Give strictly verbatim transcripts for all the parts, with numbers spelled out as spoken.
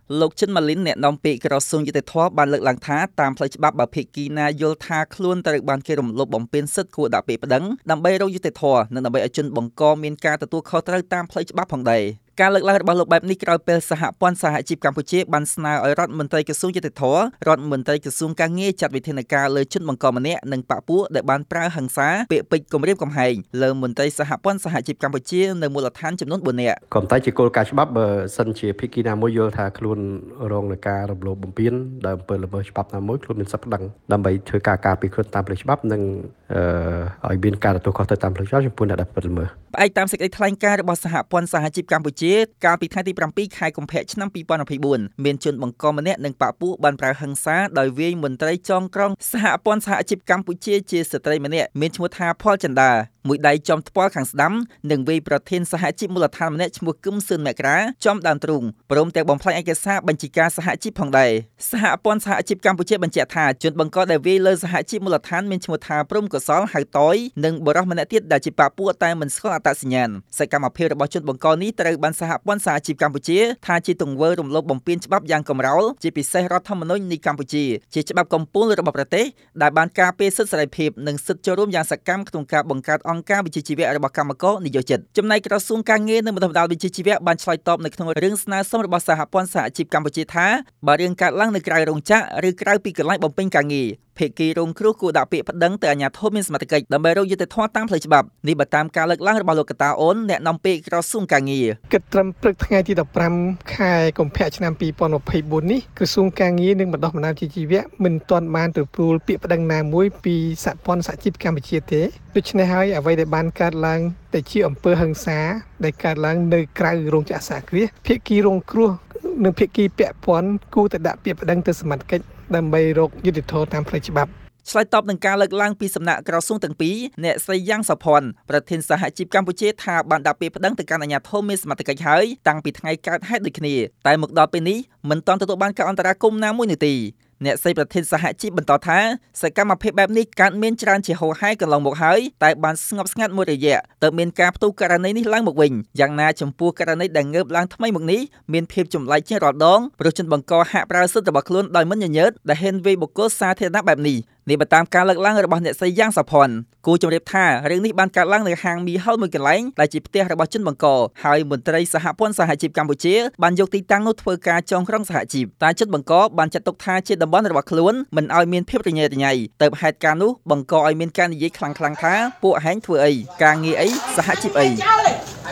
លោកចិនម៉ាលីនអ្នកនាំពាក្យក្រសួងយុតិធធម៌បានលើកឡើងថាតាមផ្លូវច្បាប់បើភាគីណាយល់ថាខ្លួនត្រូវបានគេរំលោភបំពានសិទ្ធិគួរដាក់ពាក្យប្តឹងដើម្បីរកយុត្តិធម៌និងដើម្បីឲ្យជនបង្កមានការទទួលខុសត្រូវតាមផ្លូវច្បាប់ផងដែរការលើកឡើងរបស់លោកបែបនេះក្រោយពេលសហព័ន្ធសហជីពកម្ពុជាបានស្នើឲ្យរដ្ឋមន្ត្រីក្រសួងយុតិធធម៌រដ្ឋមន្ត្រីក្រសួងការងារចាត់វិធានការលើជនបង្កម្នាក់និងបកពួកដែលបានប្រើហិង្សាពាក្យពេចន៍គំរាមកំហែងលើមន្ត្រីសហព័ន្ធសហជីពកម្ពុជានៅមូលដ្ឋានចំនួនបួននាក់ក៏តែជាគោលការណ៍ច្បាប់បើសិនជាភាគីណាមួយយល់ថាខ្លួនរងនឹងការរំលោភបំពានដោយអំពើល្មើសច្បាប់ណាមួយខ្លួនមានសិទ្ធិប្តឹងដើម្បីធ្វើការការពារខ្លួនតាមផ្លូវច្បាប់និងអឺឲ្យមានការទទួលខុសត្រូវតាមផ្លូវច្បាប់ចំពោះអ្នកដែលប្រព្រឹត្តល្មើសផ្អែកតាមសេចក្តីថ្លែងការណ៍របស់សហព័ន្ធសហជីពកម្ពុជាកាលពីថ្ងៃទីប្រាំពីរខែកុម្ភៈឆ្នាំពីរពាន់ยี่สิบสี่មានជនបង្កម្នាក់និងបកពួកបានប្រើហិង្សាដោយវាយមន្ត្រីចងក្រងសហព័ន្ធសហជីពកម្ពុជាជាស្ត្រីម្នាក់មានឈ្មោះថាផលចិន្តាមួយដៃចំថ្ពាល់ខាងស្ដាំនិងវាយប្រធានសហជីពមូលដ្ឋានម្នាក់ឈ្មោះគឹមសឿនមករាចំដើមទ្រូងព្រមទាំងបំផ្លាញឯកសារបញ្ជីការសហជីពផងដែរសហព័ន្ធសហជីពកម្ពុជាបញ្ជាក់ថាជនបង្កដែលវាយលើសហជីពមូលដ្ឋានមានឈ្មោះថាព្រំកសលហៅតយនិងបរិសម្នាក់ទៀតដែលជាបកពួកតែមិនស្គាល់អត្តសញ្ញាណសកម្មភាពរបស់ជនបង្កនេះត្រូវបានសហព័ន្ធសហជីពកម្ពុជាថាជាទង្វើរំលោភបំពានច្បាប់យ៉ាងកំរោលជាពិសេសរដ្ឋធម្មនុញ្ញនៃកម្ពុជាជាច្បាប់កំពូលរបស់ប្រទេសដែលបានការពារសិទ្ធិសេរីភាពនិងសិទ្ធិចូលរួមយ៉ាងសកម្មក្នុងការបង្កើតអង្គការវិជ្ជាជីវៈរបស់កម្មករនិយោជិតចំណែកក្រសួងការងារនិងបណ្ដុះបណ្ដាលវិជ្ជាជីវៈបានឆ្លើយតបនៅក្នុងរឿងស្នើសុំរបស់សហព័ន្ធសហជីពកម្ពុជាថាបើរឿងកើតឡើងនៅក្រៅរោងចក្រឬក្រៅពីកន្លែងបំពេញការងារភាគីរងគ្រោះគួរដាក់ពាក្យប្តឹងទៅអាជ្ញាធរមានសមត្ថកិច្ចដើម្បីរកយុត្តិធម៌តាមផ្លូវច្បាប់នេះបើតាមការលើកឡើងរបស់លោកកតាអូនអ្នកនាំពាក្យក្រសួងការងារគិតត្រឹមព្រឹកថ្ងៃទីដប់ប្រាំខែកុម្ភៈឆ្នាំពីរពាន់ยี่สิบสี่នេះក្រសួងការងារនិងបណ្ដុះបណ្ដាលវិជ្ជាជីវៈមិនទាន់បានទទួលពាក្យប្តឹងណាមួយពីសហព័ន្ធសហជីពកម្ពុជាទេដូច្នេះហើយអ្វីដែលបានកើតឡើងតែជាអំពើហិង្សាដែលកើតឡើងនៅក្រៅរោងចក្រសហគ្រាសភាគីរងគ្រោះនិងភាគីពាក់ព័ន្ធគួរតែដាក់ពាក្យប្តឹងទៅសមត្ថកិច្ចដើម្បីរកយុត្តិធម៌តាមផ្លូវច្បាប់ឆ្លើយតបនឹងការលើកឡើងពីសំណាក់ក្រសួងទាំងពីរអ្នកស្រីយ៉ាងសុផាន់ប្រធានសហជីពកម្ពុជាថាបានដាក់ពាក្យប្តឹងទៅកាន់អាជ្ញាធរមានសមត្ថកិច្ចហើយតាំងពីថ្ងៃកើតហេតុដូចគ្នាតែមកដល់ពេលនេះមិនទាន់ទទួលបានការអន្តរាគមន៍ណាមួយនោះទេអ្នកស្រីប្រធានសហជីពបន្តថាសកម្មភាពបែបនេះកើតមានច្រើនជាហូរហែកន្លងមកហើយតែបានស្ងប់ស្ងាត់មួយរយៈទើបមានការផ្ទុះករណីនេះឡើងមកវិញយ៉ាងណាចំពោះករណីដែលងើបឡើងថ្មីមកនេះមានភាពចម្លែកជាងរាល់ដងព្រោះជនបង្កហាក់ប្រើសិទ្ធិរបស់ខ្លួនដោយមិនញញើតដែលហ៊ានវាយបុគ្គលសាធារណៈបែបនេះនេះបើតាមការលើកឡើងរបស់អ្នកស្រីយ៉ាងសុផាន់គូជម្រាបថារឿងនេះបានកើតឡើងនៅហាងមីហលមួយកន្លែងដែលជាផ្ទះរបស់ជនបង្កហើយមន្ត្រីសហព័ន្ធសហជីពកម្ពុជាបានយកទីតាំងនោះធ្វើការចងក្រងសហជីពតែជនបង្កបានចាត់ទុកថាជាតំបន់របស់ខ្លួនមិនឲ្យមានភាពរញ៉េរញ៉ៃទៅហេតុការណ៍នោះបង្កឲ្យមានការនិយាយខ្លាំងៗថាពួកហែងធ្វើអីការងារអីសហជីពអីឯកសារ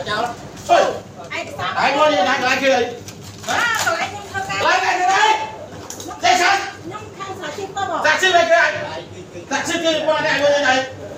ឯងមកនេះណាកន្លែងគេអីបាទកន្លែងខ្ញុំធ្វើការកន្លែងឯងទេទេឆាខ្ញុំខាងសហជីពទៅបងសហជីពឯងគេសហជីពគេបងឯងមកនេះឯង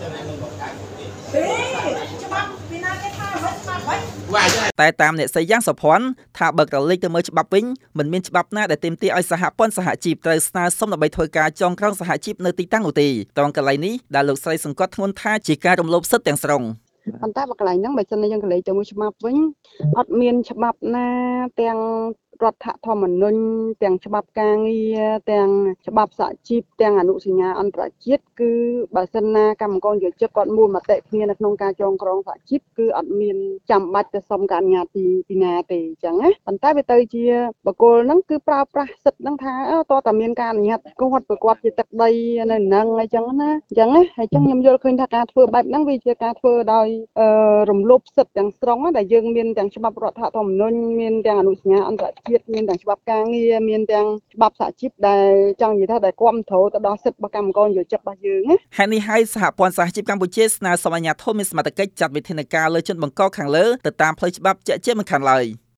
ច្បាប់ពីណាគេថាមិនច្បាប់វិញតែតាមអ្នកស្រីយ៉ាងសុផាន់ថាបើក្រឡេកទៅមើលច្បាប់វិញមិនមានច្បាប់ណាដែលទាមទារឲ្យសហព័ន្ធសហជីពត្រូវស្នើសុំដើម្បីធ្វើការចងក្រងសហជីពនៅទីតាំងនោះទេត្រង់កន្លែងនេះដែលលោកស្រីសង្កត់ធ្ងន់ថាជាការរំលោភសិទ្ធិទាំងស្រុងប៉ុន្តែបើកន្លែងហ្នឹងបើសិនយើងកន្លែងទៅមួយច្បាប់វិញអត់មានច្បាប់ណាទាំងរដ្ឋធម្មនុញ្ញទាំងច្បាប់ការងារទាំងច្បាប់សហជីពទាំងអនុសញ្ញាអន្តរជាតិគឺបើសិនណាកម្មករយោជិកគាត់មូលមតិគ្នានៅក្នុងការចងក្រងសហជីពគឺអត់មានចាំបាច់ទៅសុំការអនុញ្ញាតពីពីណាទេអញ្ចឹងណាប៉ុន្តែវាទៅជាបកគលហ្នឹងគឺប្រើប្រាស់សិទ្ធិហ្នឹងថាតើតើមានការអនុញ្ញាតគាត់ប្រកបជាទឹកដីនៅនឹងអីចឹងណាអញ្ចឹងណាហើយចឹងខ្ញុំយល់ឃើញថាការធ្វើបែបហ្នឹងវាជាការធ្វើដោយរំលោភសិទ្ធិទាំងស្រុងដែលយើងមានទាំងច្បាប់រដ្ឋធម្មនុញ្ញមានទាំងអនុសញ្ញាអន្តរជាតិមានទាំងច្បាប់ការងារមានទាំងច្បាប់សហជីពដែលចង់និយាយថាដែលគ្រប់គ្រងទៅដល់សិទ្ធិរបស់កម្មករយោជិករបស់យើងណាហេតុនេះហើយសហព័ន្ធសហជីពកម្ពុជាស្នើសុំអាជ្ញាធរមានសមត្ថកិច្ចចាត់វិធានការលើជនបង្កខាងលើទៅតាមផ្លូវច្បាប់ជាក់ជាមិនខានឡើយ